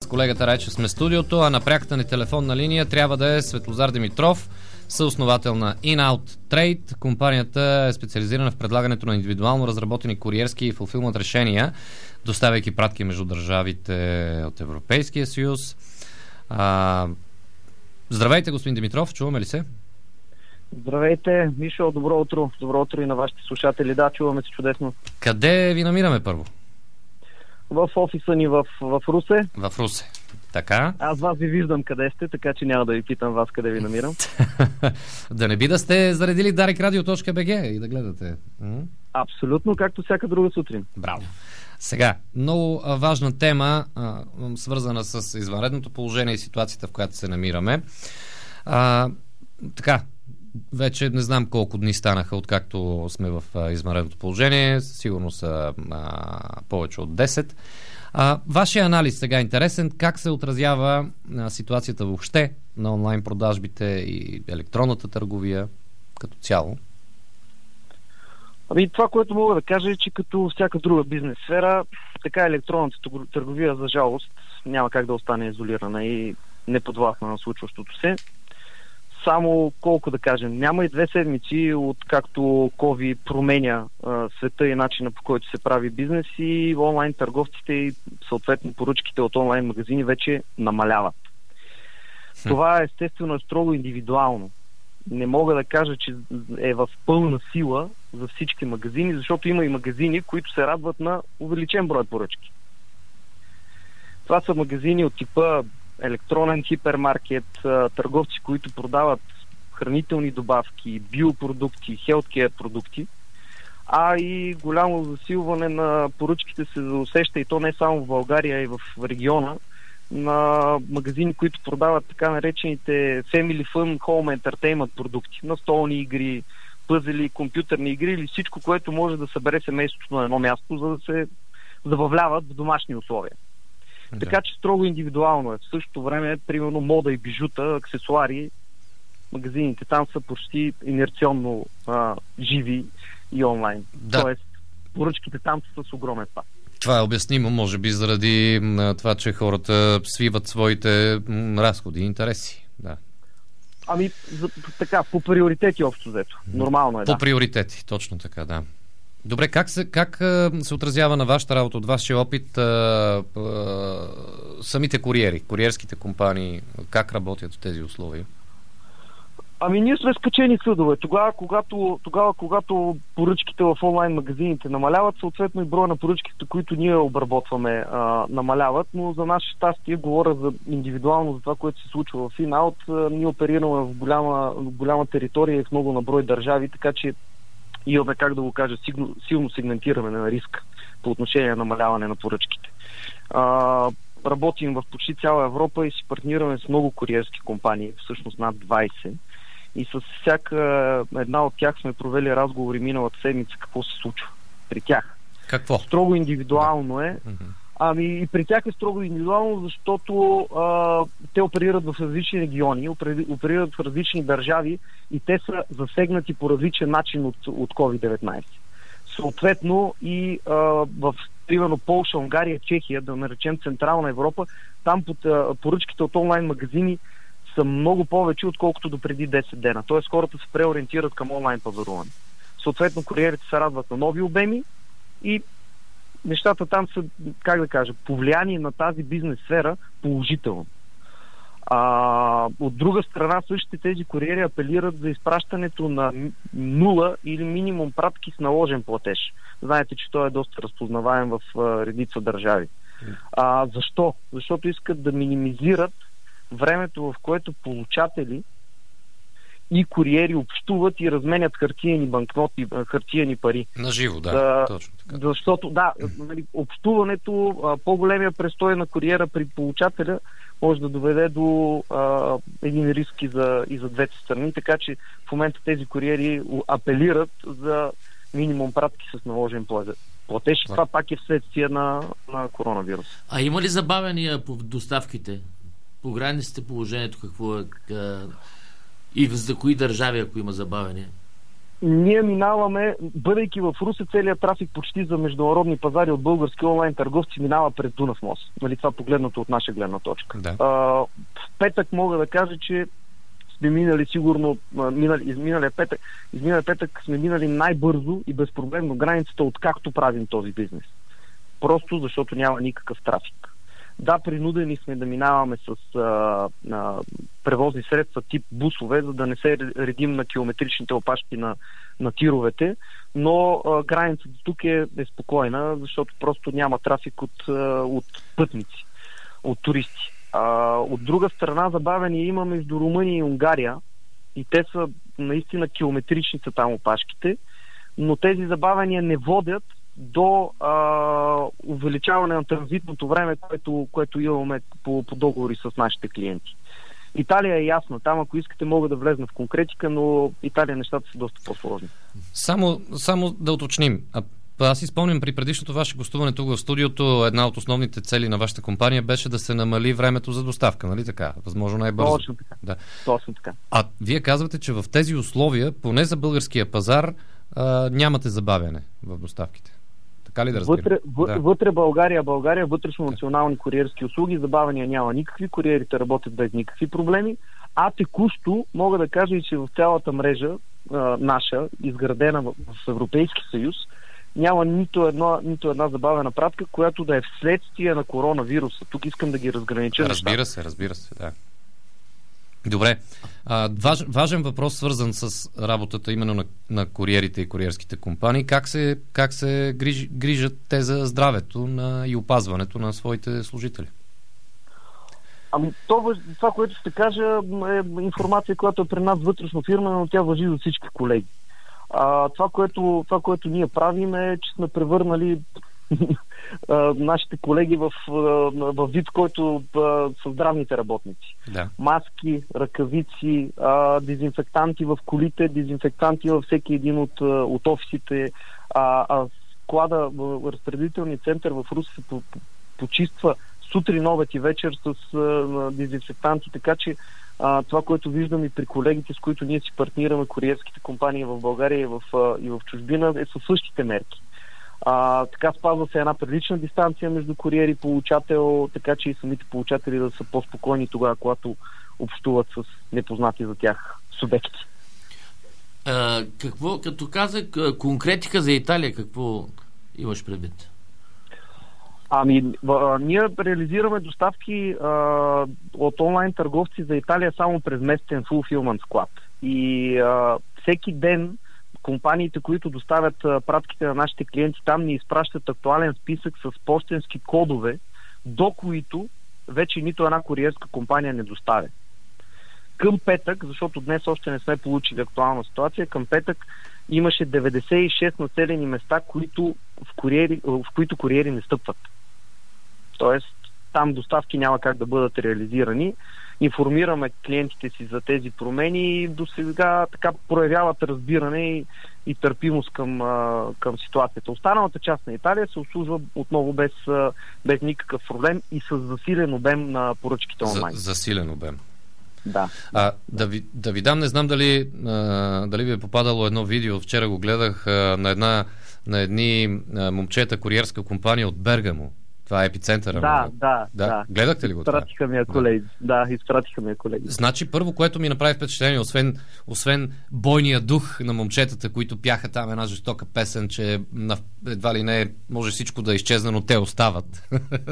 колегата Райчев сме в студиото, а на пряката ни телефонна линия трябва да е Светлозар Димитров, съосновател на In-Out Trade. Компанията е специализирана в предлагането на индивидуално разработени куриерски и фулфилмент решения, доставяйки пратки между държавите от Европейския съюз. Здравейте, господин Димитров, чуваме ли се? Здравейте, Мишо, добро утро. Добро утро и на вашите слушатели. Да, чуваме се чудесно. Къде ви намираме първо? В офиса ни в Русе. В Русе. Така. Аз вас ви виждам къде сте, така че няма да ви питам вас къде ви намирам. Да не би да сте заредили DarekRadio.bg и да гледате. Абсолютно, както всяка друга сутрин. Браво. Сега, много важна тема, свързана с извънредното положение и ситуацията, в която се намираме. Така, вече не знам колко дни станаха, откакто сме в извънредното положение. Сигурно са повече от 10. Вашия анализ сега е интересен. Как се отразява ситуацията въобще на онлайн продажбите и електронната търговия като цяло? Това, което мога да кажа е, че като всяка друга бизнес сфера, така електронната търговия, за жалост, няма как да остане изолирана и неподвластна на случващото се. Само колко да кажем, няма и 2 седмици, откакто COVID променя света и начина, по който се прави бизнес, и онлайн търговците и съответно поръчките от онлайн магазини вече намаляват. Това естествено е строго индивидуално. Не мога да кажа, че е в пълна сила за всички магазини, защото има и магазини, които се радват на увеличен брой поръчки. Това са магазини от типа електронен хипермаркет, търговци, които продават хранителни добавки, биопродукти, хелткер продукти, а и голямо засилване на поръчките се усеща, и то не само в България, а и в региона, на магазини, които продават така наречените Family Fun Home Entertainment продукти, настолни игри, пъзели, компютърни игри или всичко, което може да събере семейството на едно място, за да се забавляват в домашни условия. Да. Така че строго индивидуално е. В същото време, примерно, мода и бижута, аксесуари, магазините там са почти инерционно живи и онлайн. Да. Тоест, поръчките там са с огромен спад. Това е обяснимо, може би, заради това, че хората свиват своите разходи и интереси. Да. Така, по приоритети общо взето. Нормално е, По приоритети, точно така, да. Добре, как се отразява на вашата работа, от вашия опит самите куриери, куриерските компании, как работят в тези условия? Ние сме скачени съдове. Тогава, когато поръчките в онлайн магазините намаляват, съответно и броя на поръчките, които ние обработваме, намаляват, но за наше щастие, говоря за индивидуално за това, което се случва в In-Out, ние оперираме в голяма територия и в много наброй държави, така че имаме, как да го кажа, силно сегментиране на риск по отношение на намаляване на поръчките. Работим в почти цяла Европа и си партнираме с много куриерски компании, всъщност над 20. И с всяка една от тях сме провели разговори миналата седмица какво се случва при тях. Какво? Строго индивидуално е. И при тях е строго индивидуално, защото те оперират в различни региони, оперират в различни държави и те са засегнати по различен начин от COVID-19. Съответно и в примерно Полша, Унгария, Чехия, да наречем Централна Европа, там поръчките от онлайн магазини са много повече, отколкото до преди 10 дена. Тоест хората се преориентират към онлайн пазаруване. Съответно куриерите се радват на нови обеми и нещата там са, как да кажа, повлияние на тази бизнес сфера положително. От друга страна, същите тези куриери апелират за изпращането на нула или минимум пратки с наложен платеж. Знаете, че той е доста разпознаваем в редица държави. Защо? Защото искат да минимизират времето, в което получатели и куриери общуват и разменят хартиени банкноти, хартиени пари. Наживо, да. Точно така. Защото, общуването, по-големия престой на куриера при получателя може да доведе до един риск и за двете страни, така че в момента тези куриери апелират за минимум пратки с наложен платеж. Това пак е вследствие на коронавирус. Има ли забавяния по доставките? По границите положението какво е? И за кои държави, ако има забавяния? Ние минаваме, бъдейки в Русе, целият трафик почти за международни пазари от български онлайн търговци минава през Дунав мост. Нали, това погледнато от наша гледна точка. Да. В петък мога да кажа, че сме минали сигурно, изминалия петък сме минали най-бързо и безпроблемно границата, откакто правим този бизнес. Просто защото няма никакъв трафик. Да, принудени сме да минаваме с превозни средства тип бусове, за да не се редим на километричните опашки на тировете, но границата тук е спокойна, защото просто няма трафик от пътници, от туристи. От друга страна, забавяния има между Румъния и Унгария и те са наистина километрични са там опашките, но тези забавяния не водят до увеличаване на транзитното време, което имаме по договори с нашите клиенти. Италия е ясна. Там, ако искате, мога да влезна в конкретика, но Италия нещата са доста по-сложни. Само да уточним. Аз си спомням при предишното ваше гостуване тук в студиото, една от основните цели на вашата компания беше да се намали времето за доставка, нали така? Възможно най-бързо. Точно така. Да. Точно така. А вие казвате, че в тези условия, поне за българския пазар, нямате забавяне в доставките. Така ли да разбирам? Вътре България, вътрешно национални куриерски услуги, забавяния няма никакви, куриерите работят без никакви проблеми, а текущо мога да кажа и, че в цялата мрежа наша, изградена в Европейски съюз, няма нито една забавена пратка, която да е вследствие на коронавируса. Тук искам да ги разгранича. Разбира се, да. Добре. Важен въпрос, свързан с работата именно на куриерите и куриерските компании. Как се грижат те за здравето и опазването на своите служители? Това, което ще кажа, е информация, която е при нас вътрешно фирма, но тя важи за всички колеги. Това, което ние правим, е, че сме превърнали нашите колеги в вид, който са здравните работници. Да. Маски, ръкавици, дезинфектанти в колите, дезинфектанти във всеки един от офисите. Склада, разпределителният център в Русе се почиства сутрин, обед и вечер с дезинфектанти, така че това, което виждам и при колегите, с които ние си партнираме, куриерските компании в България и в чужбина, е със същите мерки. Така спазва се една прилична дистанция между куриер и получател, така че и самите получатели да са по-спокойни тогава, когато общуват с непознати за тях субекти. Като казах конкретика за Италия, какво имаш предвид? Ние реализираме доставки от онлайн търговци за Италия само през местен fulfillment склад. И всеки ден компаниите, които доставят пратките на нашите клиенти, там ни изпращат актуален списък с пощенски кодове, до които вече нито една куриерска компания не доставя. Към петък, защото днес още не сме получили актуална ситуация, към петък имаше 96 населени места, в които куриери не стъпват. Тоест, там доставки няма как да бъдат реализирани. Информираме клиентите си за тези промени и до сега така проявяват разбиране и търпимост към ситуацията. Останалата част на Италия се обслужва отново без никакъв проблем и с засилен обем на поръчките онлайн. Засилен обем. Да. Да ви дам, не знам дали ви е попадало едно видео, вчера го гледах на едни момчета, куриерска компания от Бергамо. Това е епицентъра. Да. Гледахте ли го това? Изпратиха ми колеги. Да, изпратиха ми колеги. Значи, първо, което ми направи впечатление, освен бойния дух на момчетата, които пяха там една жестока песен, че едва ли не може всичко да изчезне, но те остават.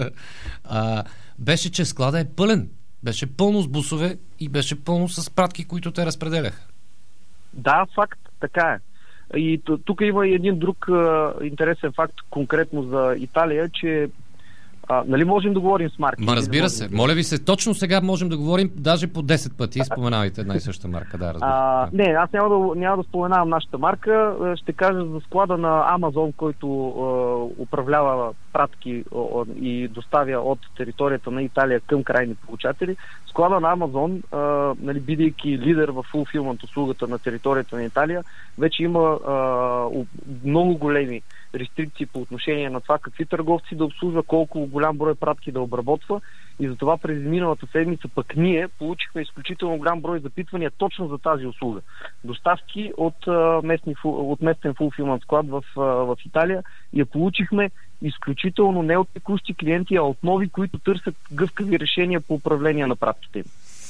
Беше, че склада е пълен. Беше пълно с бусове и беше пълно с пратки, които те разпределяха. Да, факт, така е. И тук има и един друг интересен факт конкретно за Италия, че нали можем да говорим с марки? Разбира се. Моля ви се, точно сега можем да говорим даже по 10 пъти. Споменавайте една и съща марка. Да, разбира. Не, аз няма да споменавам нашата марка. Ще кажа за склада на Амазон, който управлява пратки и доставя от територията на Италия към крайни получатели. Склада на Амазон, нали, бидейки лидер в fulfillment услугата на територията на Италия, вече има много големи рестрикции по отношение на това какви търговци да обслужва, колко голям брой пратки да обработва и затова през миналата седмица пък ние получихме изключително голям брой запитвания точно за тази услуга. Доставки от местен фулфилмент склад в Италия и я получихме изключително не от текущи клиенти, а от нови, които търсят гъвкави решения по управление на пратките им.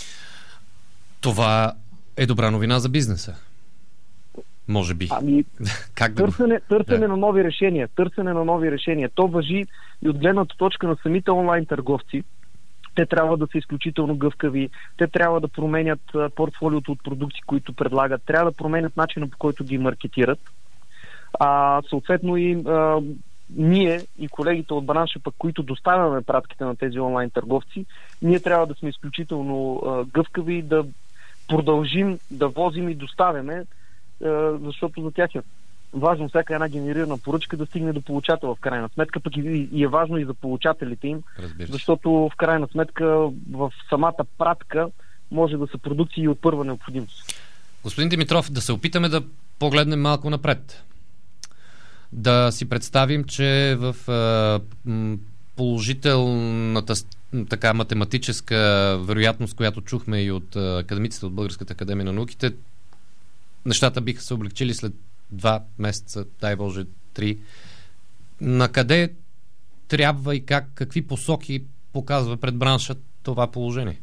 Това е добра новина за бизнеса. Може би. Как търсене на нови решения. Търсене на нови решения. То важи и от гледната точка на самите онлайн търговци. Те трябва да са изключително гъвкави. Те трябва да променят портфолиото от продукти, които предлагат. Трябва да променят начина, по който ги маркетират. Съответно и ние и колегите от бранша, пък, които доставяме пратките на тези онлайн търговци, ние трябва да сме изключително гъвкави и да продължим да возим и доставяме, защото за тях е важно всяка една генерирана поръчка да стигне до получател в крайна сметка, пък и е важно и за получателите им, защото в крайна сметка в самата пратка може да са продукции от първа необходимост. Господин Димитров, да се опитаме да погледнем малко напред. Да си представим, че в положителната така математическа вероятност, която чухме и от академиците от Българската академия на науките, нещата биха се облегчили след 2 месеца, дай Боже 3. Накъде трябва и какви посоки показва пред бранша това положение?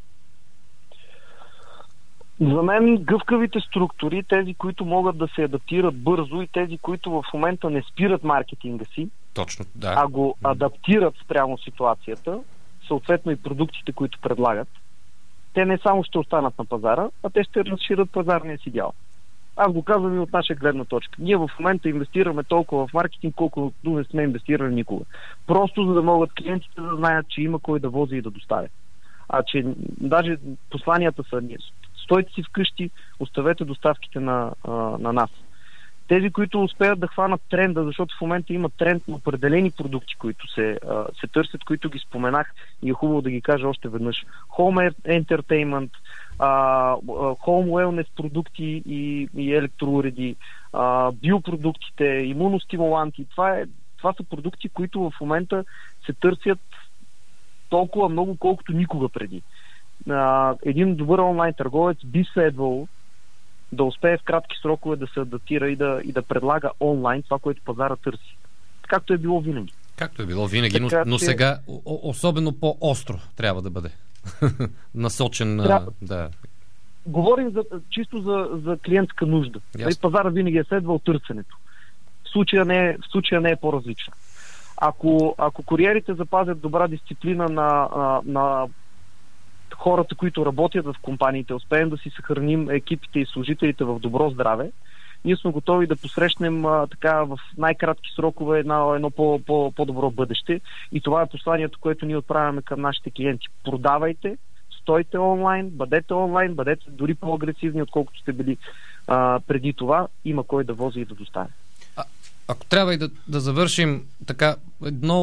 За мен гъвкавите структури, тези, които могат да се адаптират бързо и тези, които в момента не спират маркетинга си, точно, да, а го адаптират спрямо ситуацията, съответно и продуктите, които предлагат, те не само ще останат на пазара, а те ще разширят пазарния си дял. Аз го казвам и от наша гледна точка. Ние в момента инвестираме толкова в маркетинг, колкото не сме инвестирали никога. Просто за да могат клиентите да знаят, че има кой да вози и да доставя. Че даже посланията са: стойте си вкъщи, оставете доставките на нас. Тези, които успеят да хванат тренда, защото в момента има тренд на определени продукти, които се търсят, които ги споменах и е хубаво да ги кажа още веднъж. Home Entertainment, Home Wellness продукти и електроуреди, биопродуктите, имуностимуланти. Това са продукти, които в момента се търсят толкова много, колкото никога преди. Един добър онлайн търговец би следвало да успее в кратки срокове да се адаптира и да предлага онлайн това, което пазара търси. Както е било винаги. Както е било винаги, но сега особено по-остро трябва да бъде. Насочен. Да. Говорим чисто за клиентска нужда. Пазара винаги е следвал търсенето. В случая не е по-различно. Ако куриерите запазят добра дисциплина на хората, които работят в компаниите, успеем да си съхраним екипите и служителите в добро здраве, ние сме готови да посрещнем така в най-кратки срокове едно по-добро бъдеще. И това е посланието, което ние отправяме към нашите клиенти. Продавайте, стойте онлайн, бъдете дори по-агресивни, отколкото сте били преди това. Има кой да вози и да доставя. Ако трябва и да завършим така, един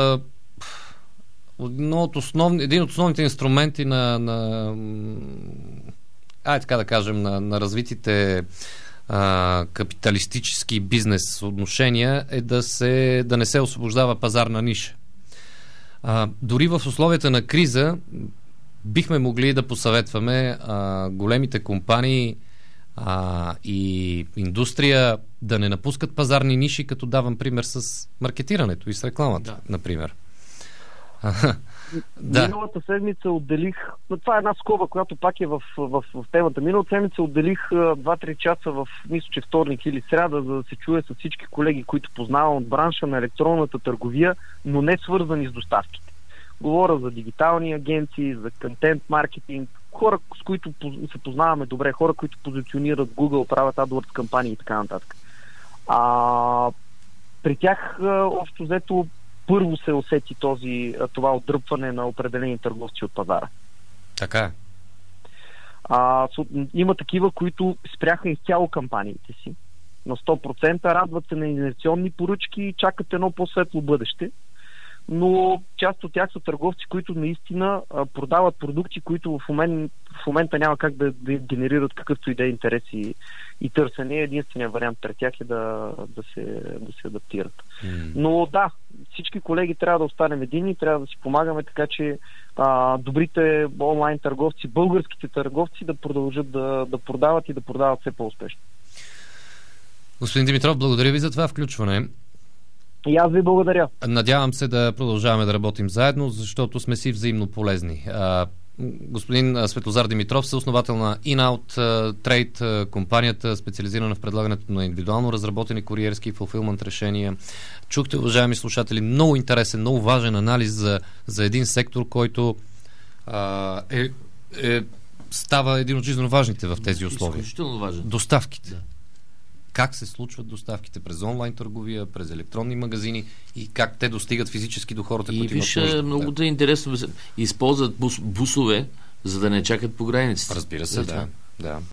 от основните инструменти така да кажем, на развитите капиталистически бизнес отношения е да не се освобождава пазарна ниша. Дори в условията на криза бихме могли да посъветваме големите компании и индустрия да не напускат пазарни ниши, като давам пример с маркетирането и с рекламата, например. Миналата седмица отделих, това е една скоба, която пак е в темата. Миналата седмица отделих 2-3 часа мисля, че вторник или сряда, за да се чуя с всички колеги, които познавам от бранша на електронната търговия, но не свързани с доставките. Говоря за дигитални агенции, за контент маркетинг, хора, с които се познаваме добре, хора, които позиционират Google, правят AdWords кампании и така нататък. При тях общо взето първо се усети това отдръпване на определени търговци от пазара. Така е. Има такива, които спряха изцяло кампаниите си на 100%, радват се на инвестиционни поръчки и чакат едно по-светло бъдеще. но част от тях са търговци, които наистина продават продукти, които в момента няма как да генерират какъвто и да е интерес и търсене. Единственият вариант пред тях е да се адаптират. Но да, всички колеги трябва да останем единни, трябва да си помагаме, така че добрите онлайн търговци, българските търговци да продължат да продават и да продават все по-успешно. Господин Димитров, благодаря ви за това включване. И аз ви благодаря. Надявам се да продължаваме да работим заедно, защото сме си взаимно полезни. Господин Светозар Димитров, съосновател на In-Out Trade, компанията специализирана в предлагането на индивидуално разработени куриерски и fulfillment решения. Чухте, уважаеми слушатели, много интересен, много важен анализ за един сектор, който става един от жизненно важните в тези условия. Изключително важен. Доставките. Да. Как се случват доставките през онлайн търговия, през електронни магазини и как те достигат физически до хората, които имат нужда. Много да е интересно. Използват бусове, за да не чакат по границите. Разбира се, да.